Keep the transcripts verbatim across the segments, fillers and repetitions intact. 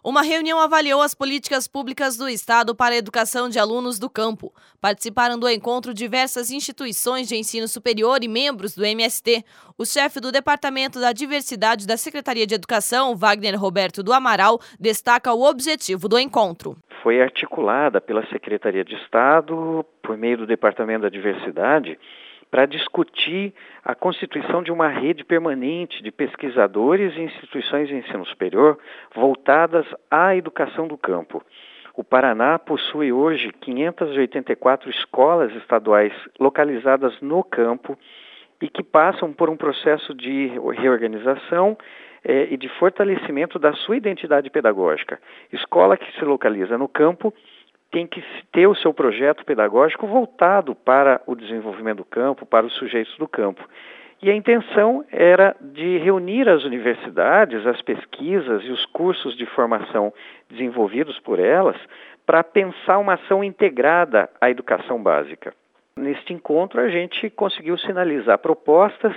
Uma reunião avaliou as políticas públicas do Estado para a educação de alunos do campo. Participaram do encontro diversas instituições de ensino superior e membros do M S T. O chefe do Departamento da Diversidade da Secretaria de Educação, Wagner Roberto do Amaral, destaca o objetivo do encontro. Foi articulada pela Secretaria de Estado, por meio do Departamento da Diversidade, para discutir a constituição de uma rede permanente de pesquisadores e instituições de ensino superior voltadas à educação do campo. O Paraná possui hoje quinhentas e oitenta e quatro escolas estaduais localizadas no campo e que passam por um processo de reorganização eh, e de fortalecimento da sua identidade pedagógica. Escola que se localiza no campo tem que ter o seu projeto pedagógico voltado para o desenvolvimento do campo, para os sujeitos do campo. E a intenção era de reunir as universidades, as pesquisas e os cursos de formação desenvolvidos por elas para pensar uma ação integrada à educação básica. Neste encontro, a gente conseguiu sinalizar propostas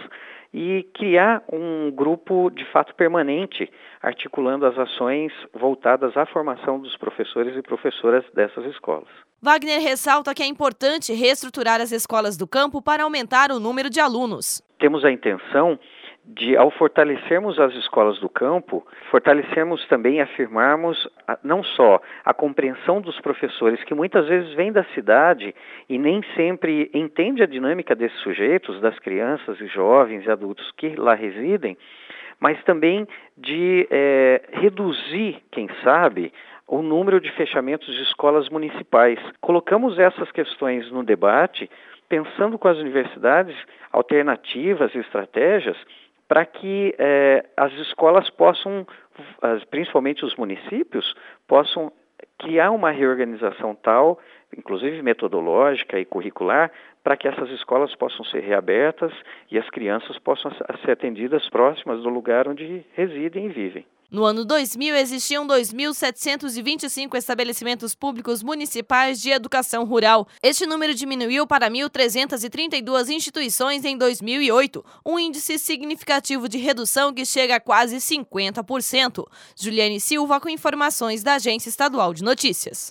e criar um grupo de fato permanente, articulando as ações voltadas à formação dos professores e professoras dessas escolas. Wagner ressalta que é importante reestruturar as escolas do campo para aumentar o número de alunos. Temos a intenção de, ao fortalecermos as escolas do campo, fortalecermos também e afirmarmos a, não só a compreensão dos professores, que muitas vezes vêm da cidade e nem sempre entende a dinâmica desses sujeitos, das crianças e jovens e adultos que lá residem, mas também de é, reduzir, quem sabe, o número de fechamentos de escolas municipais. Colocamos essas questões no debate, pensando com as universidades alternativas e estratégias para que eh, as escolas possam, principalmente os municípios, possam criar uma reorganização tal, inclusive metodológica e curricular, para que essas escolas possam ser reabertas e as crianças possam ser atendidas próximas do lugar onde residem e vivem. No ano dois mil, existiam dois mil setecentos e vinte e cinco estabelecimentos públicos municipais de educação rural. Este número diminuiu para mil trezentas e trinta e duas instituições em dois mil e oito, um índice significativo de redução que chega a quase cinquenta por cento. Juliane Silva com informações da Agência Estadual de Notícias.